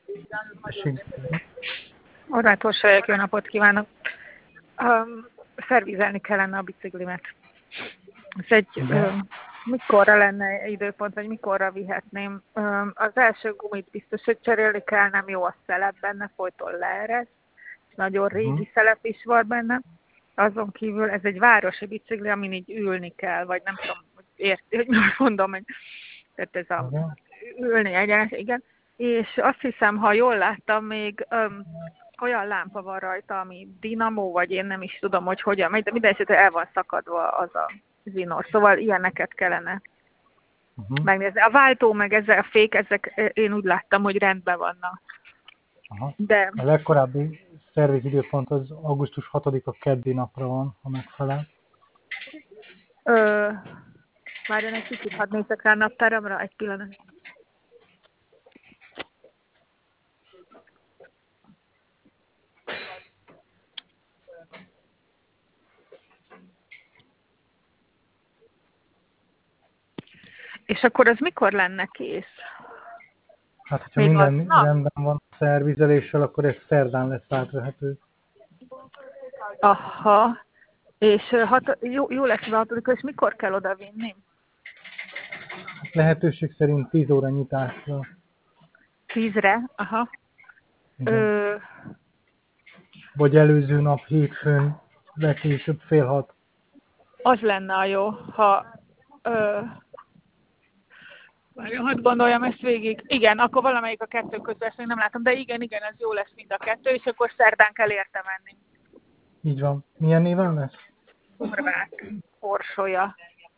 Horváth Orsolyák, jó napot kívánok! Szervizelni kellene a biciklimet. Ez mikorra lenne időpont, vagy mikorra vihetném? Az első gumit biztos, hogy cserélni kell, nem jó a szelep benne, folyton leeresz. Nagyon régi szelep is volt benne. Azon kívül ez egy városi bicikli, amin így ülni kell, vagy nem tudom, hogy érti, hogy mondom, hogy tehát ez a ülni egyenes, igen. És azt hiszem, ha jól láttam, még olyan lámpa van rajta, ami dinamó, vagy én nem is tudom, hogy hogyan megy, de minden esetre el van szakadva az a zsinór. Szóval ilyeneket kellene megnézni. A váltó, meg ezzel a fék, ezek én úgy láttam, hogy rendben vannak. Aha. De... A legkorábbi szervizidőpont az augusztus 6-a keddi napra van, ha megfelel. Várjon egy kicsit, hadd nézzek rá a naptáramra, egy pillanat. És akkor az mikor lenne kész? Hát, hogyha minden rendben van a szervizeléssel, akkor ez szerdán lesz átvehető. Aha. És jó lesz a 6-a, és mikor kell oda vinni? Hát lehetőség szerint 10 óra nyitásra. 10-re? Aha. Vagy előző nap hétfőn, legkésőbb 5:30. Az lenne a jó, ha... Hadd gondoljam ezt végig. Igen, akkor valamelyik a kettő közül, ezt még nem látom, de igen, ez jó lesz mind a kettő, és akkor szerdán kell érte menni. Így van. Milyen néven lesz? Horváth Orsolya.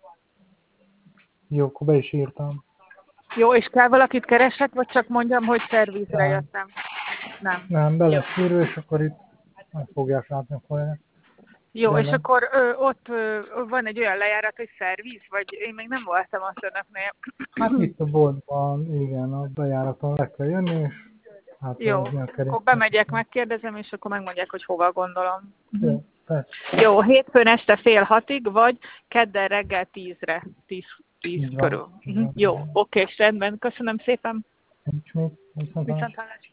Jó, akkor be is írtam. Jó, és kell valakit keresek, vagy csak mondjam, hogy szervizre jöttem? Nem, be lesz írva, és akkor itt meg fogják látni a kollégát. Jó, és akkor ott van egy olyan lejárat, hogy szerviz, vagy én még nem voltam azt önöknél. Hát itt a boltban, igen, a bejáraton le kell jönni, és hát jó, akkor bemegyek, megkérdezem, és akkor megmondják, hogy hova gondolom. Jó, jó, hétfőn este 5:30, vagy kedden reggel 10-re, 10 körül. Jó, oké, rendben, köszönöm szépen. Viszontlátásra.